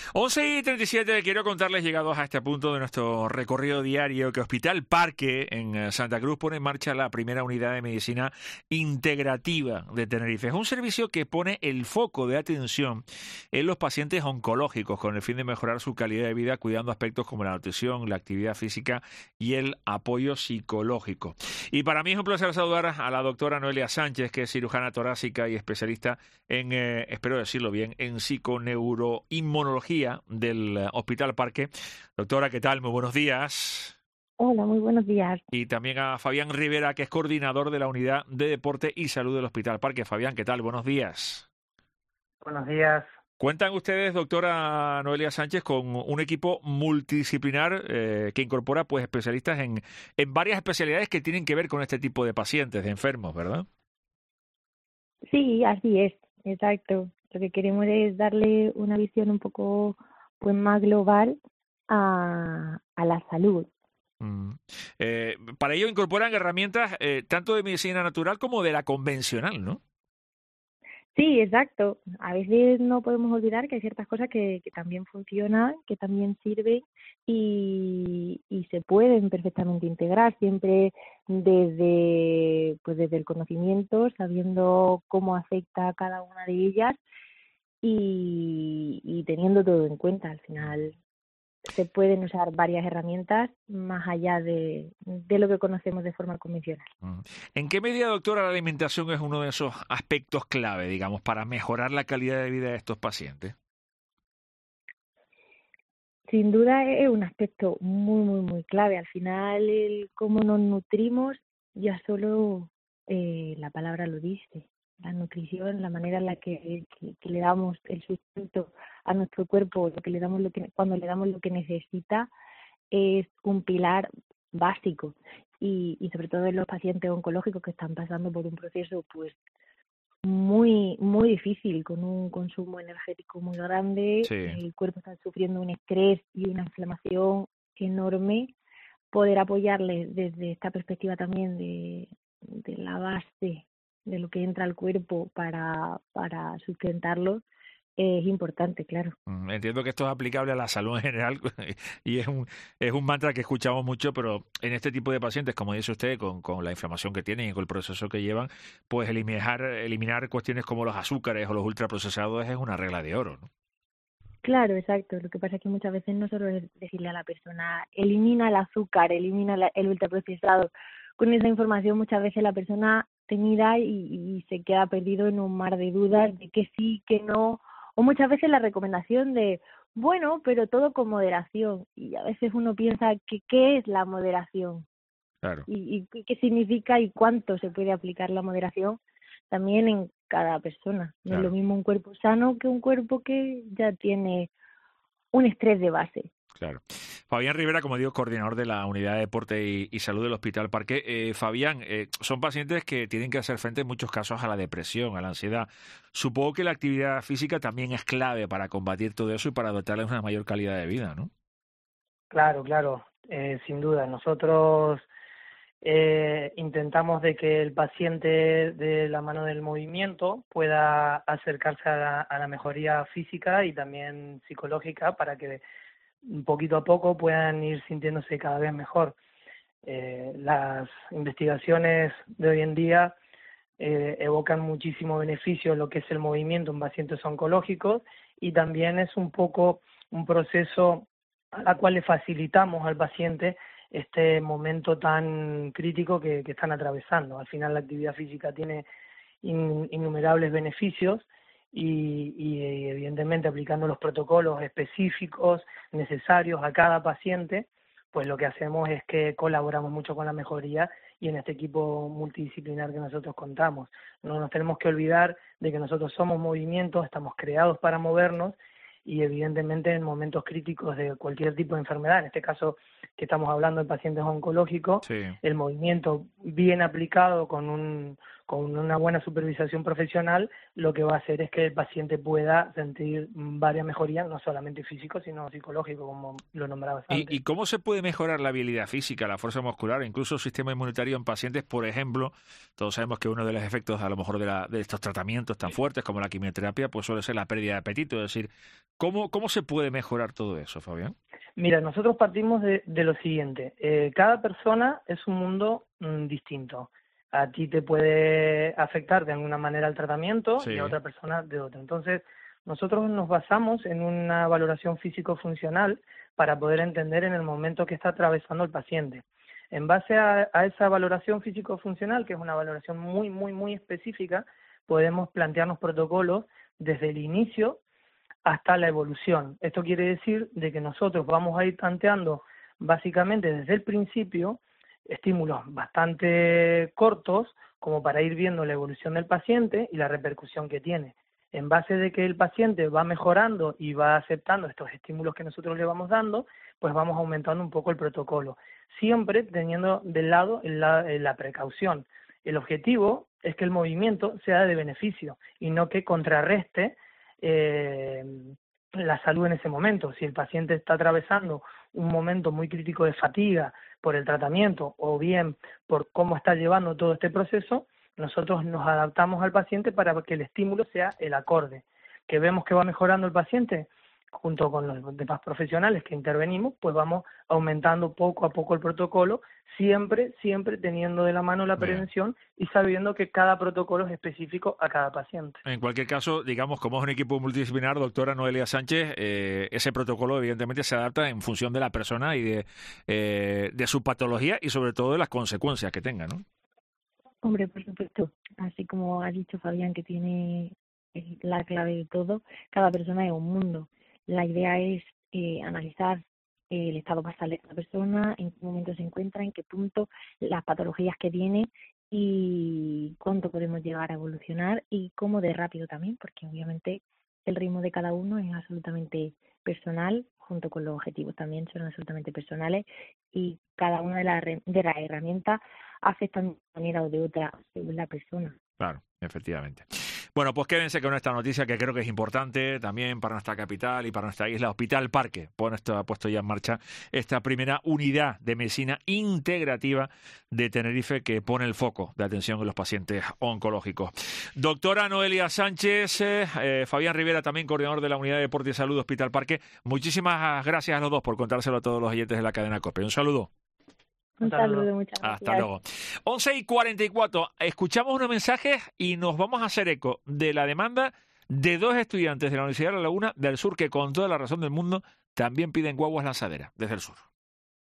11:37, quiero contarles, llegados a este punto de nuestro recorrido diario, que Hospital Parque en Santa Cruz pone en marcha la primera unidad de medicina integrativa de Tenerife. Es un servicio que pone el foco de atención en los pacientes oncológicos con el fin de mejorar su calidad de vida, cuidando aspectos como la nutrición, la actividad física y el apoyo psicológico. Y para mí es un placer saludar a la doctora Noelia Sánchez, que es cirujana torácica y especialista en, espero decirlo bien, en psiconeuroinmunología del Hospital Parque. Doctora, ¿qué tal? Muy buenos días. Hola, muy buenos días. Y también a Fabián Rivera, que es coordinador de la Unidad de Deporte y Salud del Hospital Parque. Fabián, ¿qué tal? Buenos días. Buenos días. Cuentan ustedes, doctora Noelia Sánchez, con un equipo multidisciplinar que incorpora pues especialistas en varias especialidades que tienen que ver con este tipo de pacientes, de enfermos, ¿verdad? Sí, así es, exacto. Lo que queremos es darle una visión un poco pues más global a la salud. Para ello incorporan herramientas tanto de medicina natural como de la convencional, ¿no? Sí, exacto. A veces no podemos olvidar que hay ciertas cosas que también funcionan, que también sirven y se pueden perfectamente integrar, siempre desde el conocimiento, sabiendo cómo afecta a cada una de ellas y teniendo todo en cuenta. Al final se pueden usar varias herramientas más allá de lo que conocemos de forma convencional. ¿En qué medida, doctora, la alimentación es uno de esos aspectos clave, digamos, para mejorar la calidad de vida de estos pacientes? Sin duda es un aspecto muy clave. Al final, el cómo nos nutrimos, ya solo la palabra lo dice. La nutrición, la manera en la que le damos el sustento a nuestro cuerpo, lo que le damos cuando le damos lo que necesita, es un pilar básico. Y sobre todo en los pacientes oncológicos que están pasando por un proceso pues muy difícil, con un consumo energético muy grande, Sí. El cuerpo está sufriendo un estrés y una inflamación enorme. Poder apoyarles desde esta perspectiva también de la base de lo que entra al cuerpo para sustentarlo es importante, claro. Entiendo que esto es aplicable a la salud en general y es un mantra que escuchamos mucho, pero en este tipo de pacientes, como dice usted, con la inflamación que tienen y con el proceso que llevan, pues eliminar cuestiones como los azúcares o los ultraprocesados es una regla de oro, ¿no? Claro, exacto. Lo que pasa es que muchas veces no solo es decirle a la persona, elimina el azúcar, elimina el ultraprocesado. Con esa información muchas veces la persona te mira y se queda perdido en un mar de dudas de que sí, que no. O muchas veces la recomendación de, bueno, pero todo con moderación. Y a veces uno piensa que qué es la moderación. Claro. Y qué significa y cuánto se puede aplicar la moderación también en cada persona. No es lo mismo un cuerpo sano que un cuerpo que ya tiene un estrés de base. Claro. Fabián Rivera, como digo, coordinador de la Unidad de Deporte y Salud del Hospital Parque. Fabián, son pacientes que tienen que hacer frente en muchos casos a la depresión, a la ansiedad. Supongo que la actividad física también es clave para combatir todo eso y para dotarles una mayor calidad de vida, ¿no? Claro, sin duda. Nosotros intentamos de que el paciente, de la mano del movimiento, pueda acercarse a la mejoría física y también psicológica para que poquito a poco puedan ir sintiéndose cada vez mejor. Las investigaciones de hoy en día evocan muchísimo beneficio en lo que es el movimiento en pacientes oncológicos y también es un poco un proceso a la cual le facilitamos al paciente este momento tan crítico que están atravesando. Al final la actividad física tiene innumerables beneficios y evidentemente aplicando los protocolos específicos necesarios a cada paciente, pues lo que hacemos es que colaboramos mucho con la mejoría y en este equipo multidisciplinar que nosotros contamos. No nos tenemos que olvidar de que nosotros somos movimientos, estamos creados para movernos y evidentemente en momentos críticos de cualquier tipo de enfermedad, en este caso que estamos hablando de pacientes oncológicos, Sí. el movimiento bien aplicado con una buena supervisación profesional, lo que va a hacer es que el paciente pueda sentir varias mejorías, no solamente físico, sino psicológico, como lo nombrabas antes. ¿Y cómo se puede mejorar la habilidad física, la fuerza muscular, incluso el sistema inmunitario en pacientes, por ejemplo? Todos sabemos que uno de los efectos, a lo mejor, de estos tratamientos tan fuertes como la quimioterapia, pues suele ser la pérdida de apetito, es decir, ¿Cómo se puede mejorar todo eso, Fabián? Mira, nosotros partimos de lo siguiente. Cada persona es un mundo distinto. A ti te puede afectar de alguna manera el tratamiento Sí. y a otra persona de otra. Entonces, nosotros nos basamos en una valoración físico-funcional para poder entender en el momento que está atravesando el paciente. En base a esa valoración físico-funcional, que es una valoración muy, muy, muy específica, podemos plantearnos protocolos desde el inicio hasta la evolución. Esto quiere decir de que nosotros vamos a ir tanteando básicamente desde el principio estímulos bastante cortos como para ir viendo la evolución del paciente y la repercusión que tiene. En base de que el paciente va mejorando y va aceptando estos estímulos que nosotros le vamos dando, pues vamos aumentando un poco el protocolo, siempre teniendo del lado la precaución. El objetivo es que el movimiento sea de beneficio y no que contrarreste la salud en ese momento. Si el paciente está atravesando un momento muy crítico de fatiga por el tratamiento o bien por cómo está llevando todo este proceso, nosotros nos adaptamos al paciente para que el estímulo sea el acorde. Que vemos que va mejorando el paciente, junto con los demás profesionales que intervenimos, pues vamos aumentando poco a poco el protocolo, siempre teniendo de la mano la prevención y sabiendo que cada protocolo es específico a cada paciente. En cualquier caso, digamos, como es un equipo multidisciplinar, doctora Noelia Sánchez, ese protocolo evidentemente se adapta en función de la persona y de su patología y sobre todo de las consecuencias que tenga, ¿no? Hombre, por supuesto, así como ha dicho Fabián, que tiene la clave de todo, cada persona es un mundo. La idea es analizar el estado basal de cada persona, en qué momento se encuentra, en qué punto, las patologías que tiene y cuánto podemos llegar a evolucionar y cómo de rápido también, porque obviamente el ritmo de cada uno es absolutamente personal, junto con los objetivos también son absolutamente personales y cada una de las herramientas afectan de una manera o de otra según la persona. Claro, efectivamente. Bueno, pues quédense con esta noticia que creo que es importante también para nuestra capital y para nuestra isla. Hospital Parque ha puesto ya en marcha esta primera unidad de medicina integrativa de Tenerife que pone el foco de atención en los pacientes oncológicos. Doctora Noelia Sánchez, Fabián Rivera, también coordinador de la Unidad de Deporte y Salud de Hospital Parque. Muchísimas gracias a los dos por contárselo a todos los oyentes de la cadena COPE. Un saludo. Un saludo, muchas gracias. Hasta luego. 11:44. Escuchamos unos mensajes y nos vamos a hacer eco de la demanda de 2 estudiantes de la Universidad de La Laguna del Sur que con toda la razón del mundo también piden guaguas lanzaderas desde el sur.